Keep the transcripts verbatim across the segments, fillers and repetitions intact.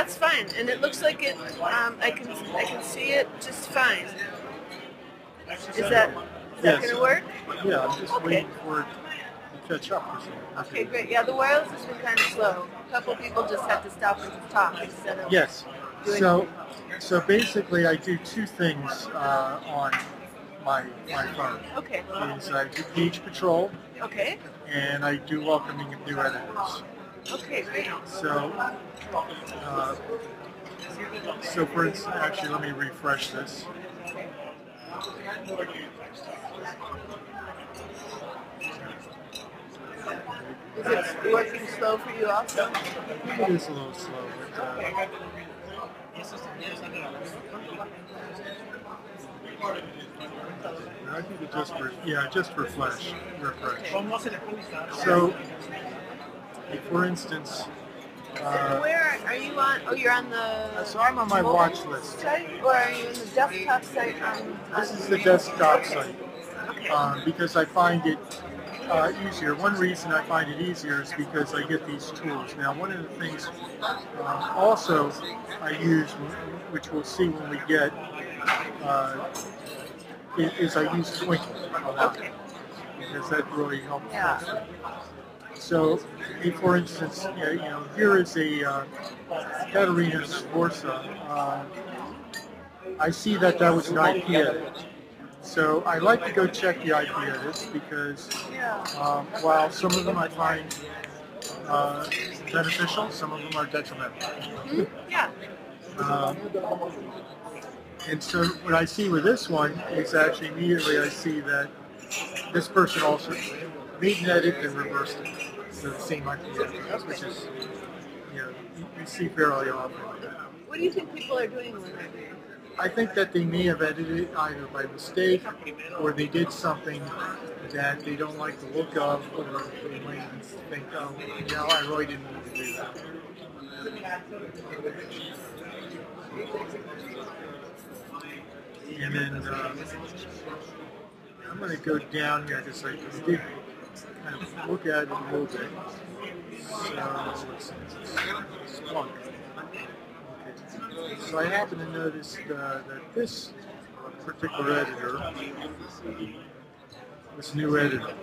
That's fine, and it looks like it. Um, I can I can see it just fine. Is that is that Yes. going to work? Yeah, I'm just Okay. waiting for it to catch up or something. Okay, great. Yeah, the wireless has been kind of slow. A couple people just had to stop and just talk instead of Yes. doing. So, so basically, I do two things uh, on my my phone. Okay. Is I do page patrol Okay. and I do welcoming of new editors. Okay, great. So, uh, so for instance, actually, let me refresh this. Is it working slow for you also? It is a little slow. But, uh, I think it just, re- yeah, just refresh, refresh. So, for instance, uh, Where are you on? Oh, you're on the. so I'm on my mobile watch list. site, or are you in the desktop site? On, on This is the desktop site Okay. um, because I find it uh, easier. One reason I find it easier is because I get these tools. Now, one of the things uh, also I use, which we'll see when we get, uh, is, is I use Twinkle a lot Okay. because that really helps. Yeah. So, for instance, you know, you know, here is a uh, Katerina Sforza. Uh, I see that that was an I P edit. So I like to go check the I P edits because Yeah. um, while some of them I find uh, beneficial, some of them are detrimental. Mhm. Yeah. Um, and so what I see with this one is actually immediately I see that this person also made an edit and reversed it. So the same I P edit, which is, you know, you, you see fairly often. What do you think people are doing when they're doing? I think that they may have edited it either by mistake or they did something that they don't like the look of, or they might think, oh, you know, I really didn't need to do that. And then uh, I'm going to go down here because I did kind of look at it a little bit. So, let's see, Splunk. Okay. So I happen to notice uh, that this particular editor, this new editor.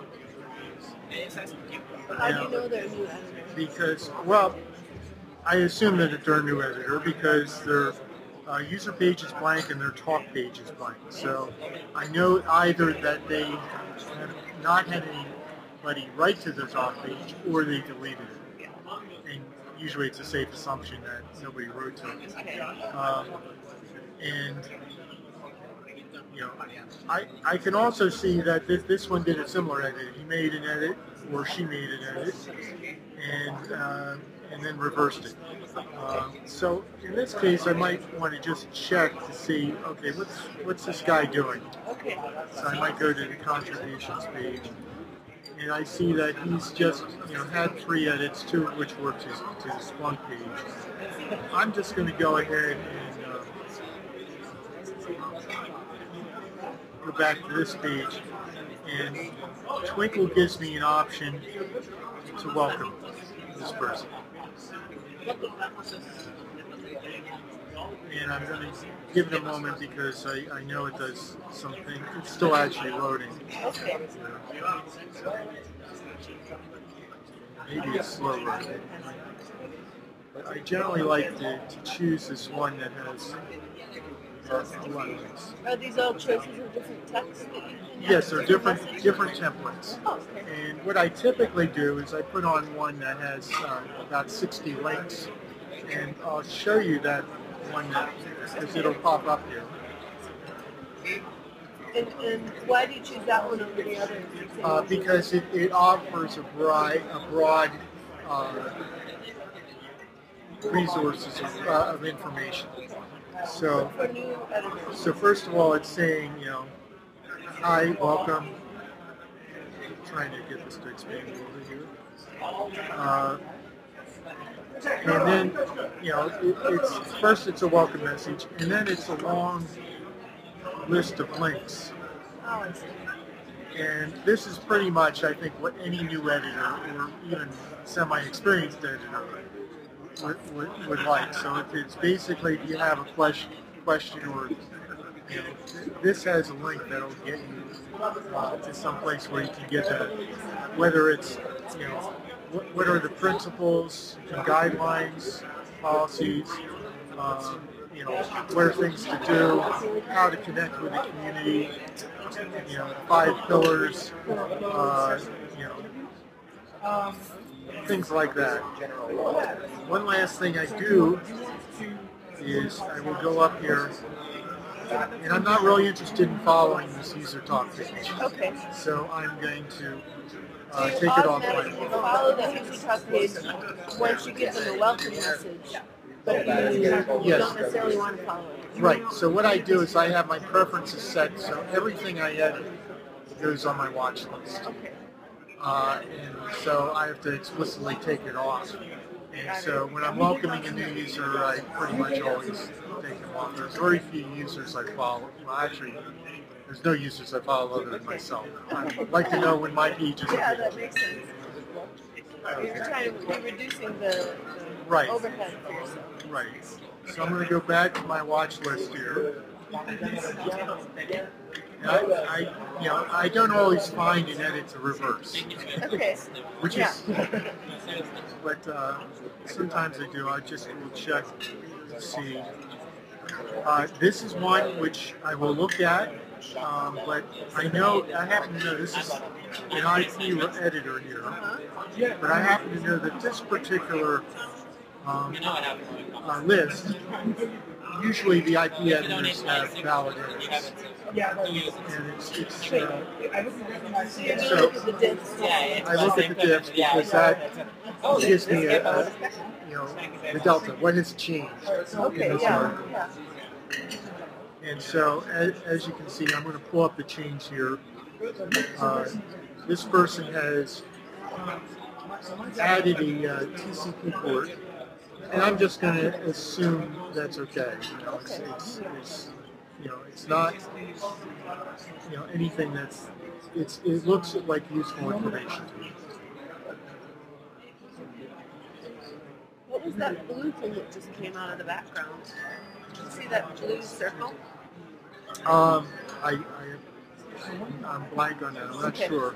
How do you know they're new editors? Because, well, I assume that they're a new editor because their uh, user page is blank and their talk page is blank. So I know either that they have not had anybody write to their talk page or they deleted it. And usually it's a safe assumption that nobody wrote to it. Um, and you know, I, I can also see that this, this one did a similar edit. He made an edit, or she made an edit, and uh, and then reversed it. Um, so in this case, I might want to just check to see, okay, what's what's this guy doing? Okay. So I might go to the contributions page, and I see that he's just, you know, had three edits, two of which were to, to the Splunk page. I'm just going to go ahead and uh, go back to this page, and Twinkle gives me an option to welcome this person. And I'm going to give it a moment because I, I know it does something. It's still actually loading. Okay. Maybe it's slow loading. But I generally like to, to choose this one that has uh, a lot of links. Are these all choices of different texts that you can Yes, they're have different messages? different templates. Oh, okay. And what I typically do is I put on one that has uh, about sixty links, and I'll show you that one that, because it'll pop up here. And, and why do you choose that one over the others? Uh, because it, it offers a broad, a broad uh, resources of, uh, of information. So, For new editors. so first of all, it's saying, you know, hi, welcome. I'm trying to get this to expand a little bit here. Uh, and then, you know, it, it's first it's a welcome message, and then it's a long list of links. Oh, I see. And this is pretty much, I think, what any new editor or even semi-experienced editor would, would, would like. So if it's basically if you have a question, question or you know, this has a link that'll get you uh, to some place where you can get to, whether it's you know what, what are the principles and guidelines, policies, um, you know, what are things to do, how to connect with the community, you know, five pillars, uh, you know, things like that. One last thing I do is I will go up here, and I'm not really interested in following this user talk page. Okay. So I'm going to uh, You take it off automatically my... follow the user talk page once you give them a welcome message, but you, you Yes. don't necessarily want to follow it. Right, so what I do is I have my preferences set, so everything I edit goes on my watch list. Okay. Uh, and so I have to explicitly take it off. And so when I'm welcoming a new user, I pretty much always take them off. There's very few users I follow. Well, actually, there's no users I follow other than myself. I'd like to know when my page is Yeah, available. that makes sense. You're trying to, you're reducing the, the Right. overhead for yourself. Right. So I'm going to go back to my watch list here. And I, I, you know, I don't always find and edit to reverse, Okay. which Yeah. is, but uh, sometimes I do. I just will check to see. Uh, this is one which I will look at, um, but I know, I happen to know this is an I P editor here, but I happen to know that this particular um, uh, list, usually the I P editors have valid editors. And it's, it's uh, So you're going to So- look at the diffs. I look at the diffs because that gives me a, a you know, the delta, what has changed in Okay, this yeah, article. yeah. And so, as, as you can see, I'm going to pull up the change here. Uh, this person has added a uh, T C P port, and I'm just going to assume that's okay. You know, it's, it's, it's, you know, it's not, you know, anything that's, it's, it looks like useful information to me. What was that blue thing that just came out of the background? Did you see that blue circle? Um, I, I, I'm blank on that. I'm not Okay. sure.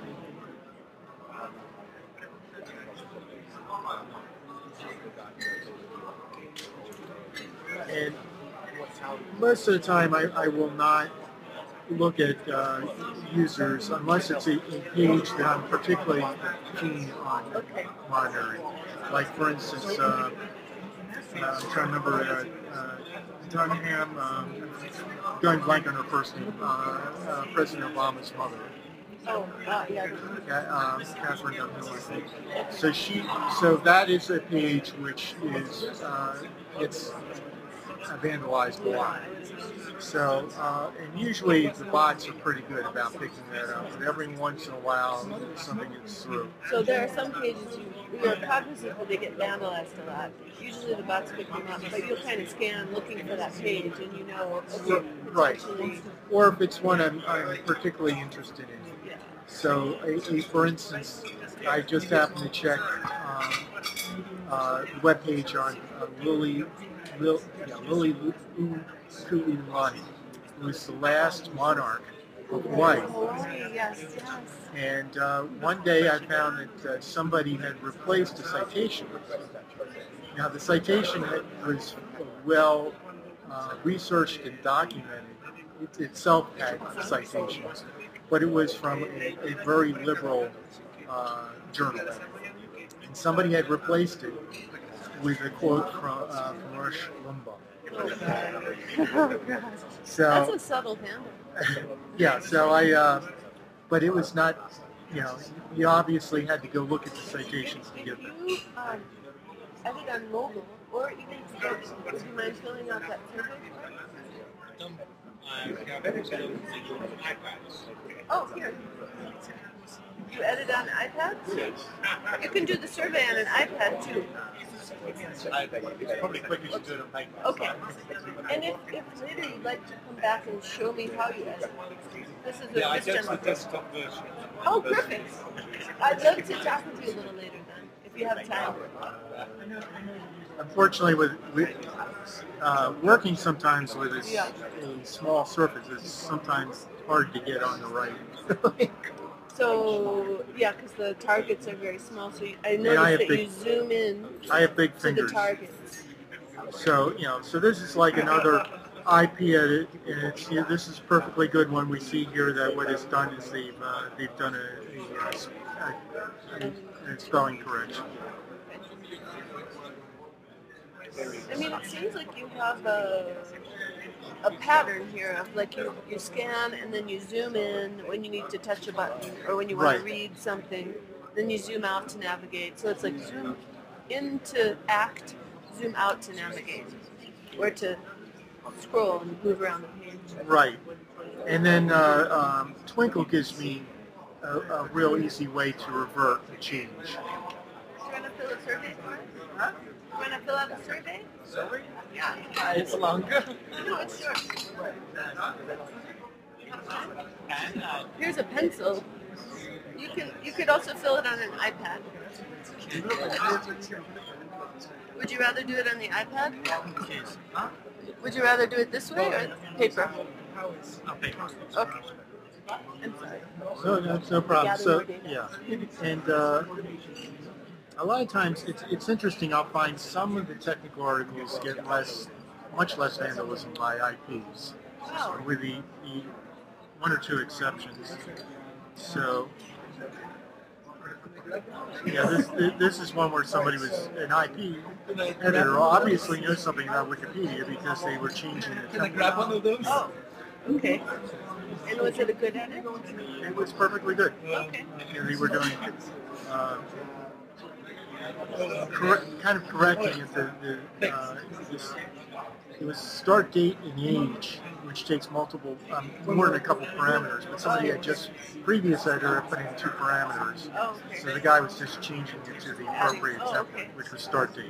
And most of the time, I, I will not look at uh, users unless it's a, a page that I'm particularly keen on Okay. monitoring. Like, for instance, uh, uh, I'm trying to remember uh, uh, Dunham, um, going blank on her first name, uh, uh, President Obama's mother. Oh, wow, yeah. Ca- um, Catherine Dunham, I think. So she, so that is a page which is uh, it's vandalized a lot. So, uh, and usually the bots are pretty good about picking that up, but every once in a while something gets through. So there are some pages you, you're cognizant that they get vandalized a lot. Usually the bots pick them up, but you'll kind of scan looking for that page and you know, okay, Right. potentially- Or if it's one I'm, I'm particularly interested in. Yeah. So, a, a, for instance, I just happened to check um, uh, the webpage on uh, Lily, Lil, yeah, Lily Ku'ulani, who was the last monarch of Hawaii. Hawaii, yes, yes. And uh, one day I found that uh, somebody had replaced a citation. Now the citation had, was well uh, researched and documented. It itself had citations, but it was from a, a very liberal uh, journal. And somebody had replaced it with a quote from, uh, from Rush Limbaugh. Oh, God. So, That's a subtle handle. yeah, so I, uh, but it was not, you know, you obviously had to go look at the citations to get Can them. you um, edit on mobile or even sketch? Would you mind filling out that survey? Oh, here. You edit on iPads? You can do the survey on an iPad too. It's probably quicker to do it on paper. Okay. And if, if later you'd like to come back and show me how you edit, this is a, Yeah, I this did the gentleman. desktop version. Oh, perfect. I'd love to talk with you a little later then, if you have time. unfortunately, with, with uh, working sometimes with a, s- Yeah. a small surface, it's sometimes hard to get on the right. So yeah, because the targets are very small. So you, I I noticed have that big- you zoom in I have big to the fingers. targets. So, you know, so this is like another I P edit, and it's, yeah, this is perfectly good one. We see here that what is done is they've, uh, they've done a, a, a, a, a spelling correction. I mean, it seems like you have a, a pattern here of like you, you scan and then you zoom in when you need to touch a button or when you want Right. to read something. Then you zoom out to navigate. So it's like zoom in to act, zoom out to navigate, or to scroll and move around the page. Right. And then uh, um, Twinkle gives me a, a real easy way to revert a change. Do you want to fill a survey for us? Huh? Do you want to fill out a survey? Survey? Yeah. Uh, it's longer. No, it's short. And, uh, Here's a pencil. You can you could also fill it on an iPad. Would you rather do it on the iPad? huh? Would you rather do it this way or paper? No, paper. Okay. I'm sorry. So that's no problem. Gather So more data. yeah, and uh, a lot of times it's it's interesting. I'll find some of the technical articles get less, much less vandalism by I Ps, Wow. with the, the one or two exceptions. So yeah, this this is one where somebody was an I P editor obviously knows something about Wikipedia because they were changing the Can I grab one of those? Oh, okay. And was it a good edit? It was perfectly good. Okay. You know, they were doing uh, correct, kind of correcting it. The, the, uh, this, it was start date and age, which takes multiple, um, more than a couple parameters. But somebody had just previous editor put in two parameters, Oh, okay. so the guy was just changing it to the appropriate Oh, template, okay. which was start date.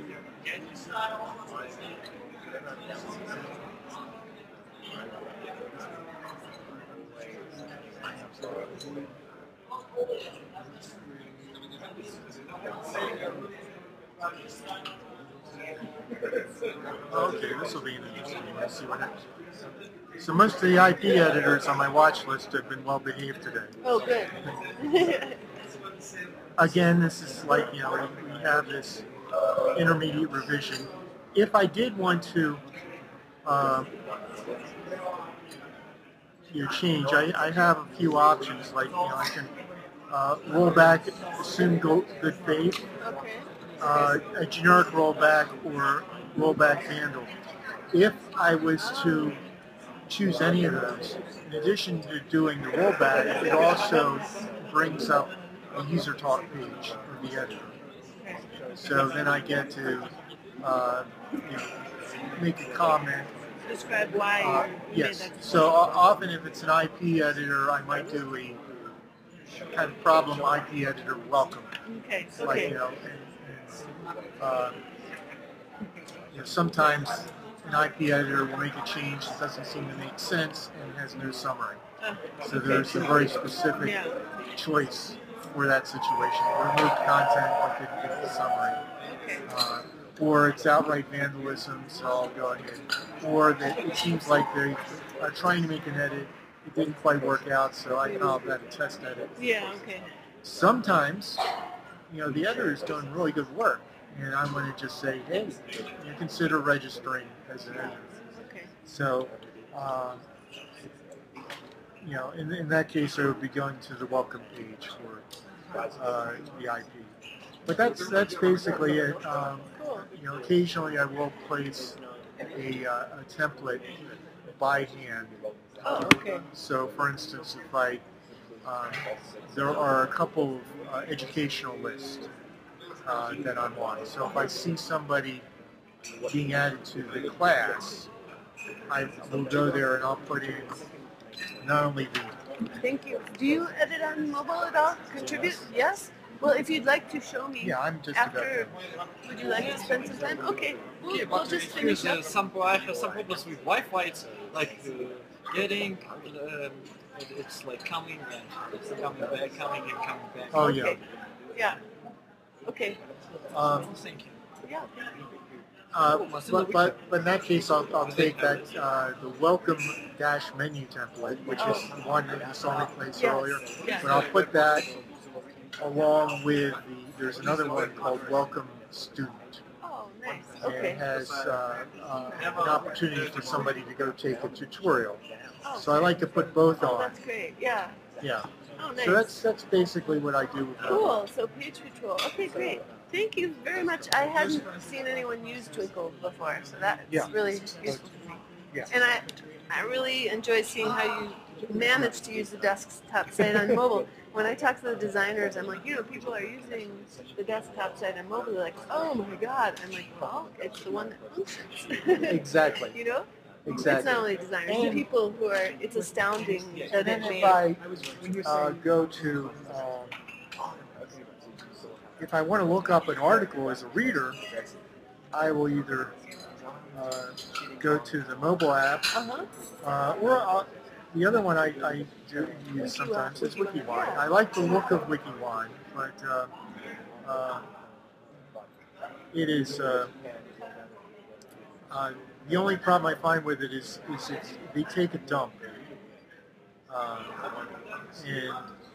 Okay, this will be an interesting one. Let's see what happens. So most of the I P editors on my watch list have been well behaved today. Oh, good. Again, this is like, you know, we, we have this intermediate revision. If I did want to uh, you know, change, I, I have a few options. Like, you know, I can uh, roll back, assume go, good faith, Okay. uh, a generic rollback, or rollback vandal. If I was to choose any of those, in addition to doing the rollback, it also brings up a user talk page of the editor. So then I get to uh, you know, make a comment. Describe why Uh, you yes. made that So o- often if it's an I P editor, I might do a kind of problem I P editor welcome. Okay. Like, Okay. you know, and, and, uh, you know, sometimes an I P editor will make a change that doesn't seem to make sense and has no summary. Uh, So okay. there's a very specific Yeah. choice for that situation. Remove content but didn't get the summary. Okay. Uh, or it's outright vandalism, so I'll go ahead. Or that it seems like they are trying to make an edit, it didn't quite work out, so I call that a test edit. Yeah. Okay. Sometimes, you know, the editor is doing really good work, and I'm going to just say, hey, you consider registering as an editor. Okay. So, uh, you know, in, in that case, I would be going to the welcome page for uh, the I P. But that's that's basically it. Um, you know, occasionally I will place a, uh, a template by hand. Oh. Okay. So, for instance, if I um, there are a couple of uh, educational lists uh, that I'm on. So if I see somebody being added to the class, I will go there and I'll put in not only the Thank you. Do you edit on mobile at all? Contribute? Yes? Well, if you'd like to show me yeah, I'm just after, about would you like to spend some time? Okay. We'll, Okay, we'll but just here's finish uh, up. some I have some problems with Wi-Fi. It's like uh, getting, um, it's like coming and it's coming back, coming and coming back. Oh, Okay. yeah. Yeah. Okay. Um, Thank you. Yeah. Thank you. Uh, but, but but in that case, I'll, I'll take that uh, the welcome dash menu template, which is the one that you saw me place Yes. earlier. Yes. But I'll put that along with the. There's another one called Welcome Student. Oh, nice. And Okay. it has uh, uh, an opportunity for somebody to go take a tutorial. Oh, So I like to put both oh, on. that's great. Yeah. Yeah. Oh, nice. So that's that's basically what I do with that. Cool. So page control. Okay, great. Thank you very much. I hadn't seen anyone use Twinkle before, so that's Yeah. really useful for me. Yeah. And I, I really enjoy seeing how you manage to use the desktop site on mobile. When I talk to the designers, I'm like, you know, people are using the desktop site on mobile. They're like, oh my god. I'm like, well, it's the one that functions. Exactly. You know? Exactly. It's not only designers, the And- people who are, it's astounding that it And made. if I uh, go to, um, if I want to look up an article as a reader, I will either uh, go to the mobile app, Uh-huh. uh, or uh, the other one I, I do use sometimes is WikiWine. I like the look of WikiWine, but uh, uh, it is uh, uh, the only problem I find with it is, is it's, they take a dump. Uh, and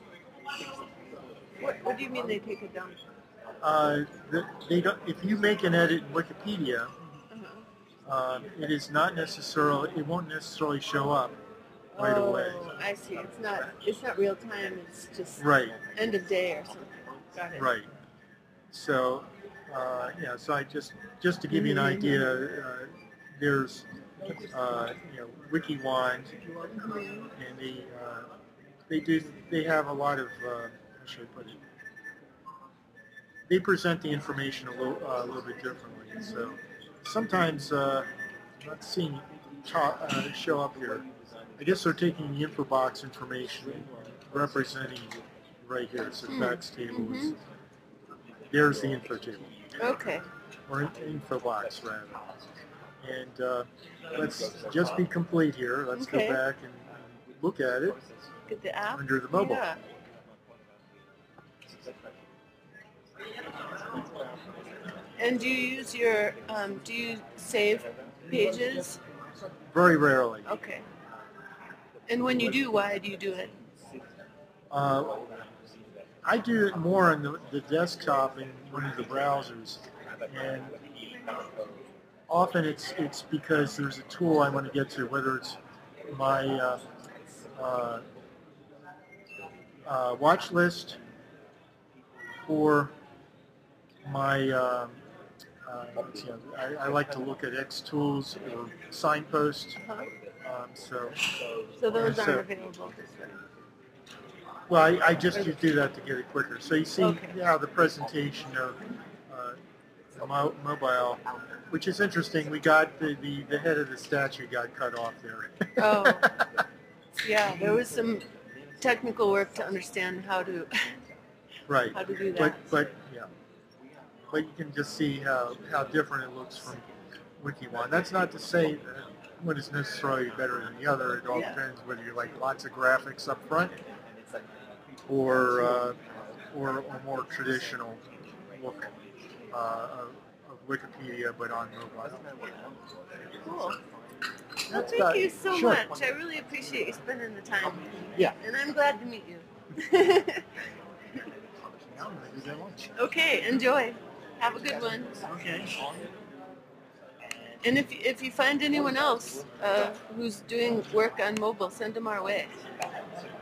What, what do you mean they take a dump? uh, the, they don't. If you make an edit in Wikipedia, Uh-huh. uh, it is not necessarily. It won't necessarily show up right oh, away. I see. It's not. It's not real time. It's just Right. end of day or something. Got it. Right. So, uh, yeah. So I just just to give you an idea, uh, there's uh, you know WikiWine, Mhm. and they uh, they do they have a lot of uh, how should I put it? They present the information a little uh, a little bit differently. So sometimes uh, I'm not seeing top, uh, show up here. I guess they're taking the info box information and representing right here. So Hmm. facts table is Mhm. there's the info table Okay. or info box rather. And uh, let's just be complete here. Let's Okay. go back and look at it Get the app. under the mobile. Yeah. And do you use your? Um, do you save pages? Very rarely. Okay. And when you do, why do you do it? Uh, I do it more on the, the desktop in one of the browsers, and often it's it's because there's a tool I want to get to, whether it's my uh, uh, uh, watch list or my. Um, uh, let's see, I, I like to look at X tools or Signpost. Uh-huh. Um, so, So those So- aren't available this way. well, I, I just do that to get it quicker. So you see Okay. how the presentation of uh, the mo- mobile, which is interesting. We got the, the, the head of the statue got cut off there. Oh. Yeah, there was some technical work to understand how to Right. how to do that. But but yeah, but you can just see how, how different it looks from WikiWine. That's not to say that one is necessarily better than the other. It all Yeah. depends whether you like lots of graphics up front or uh, or a more traditional look uh, of, of Wikipedia, but on mobile. Cool. Well, That's thank about- you so sure. much. I really appreciate you spending the time with me. Yeah. And I'm glad to meet you. Now I'm gonna do that lunch. Okay, enjoy. Have a good one. Okay. And if, if you find anyone else uh, who's doing work on mobile, send them our way.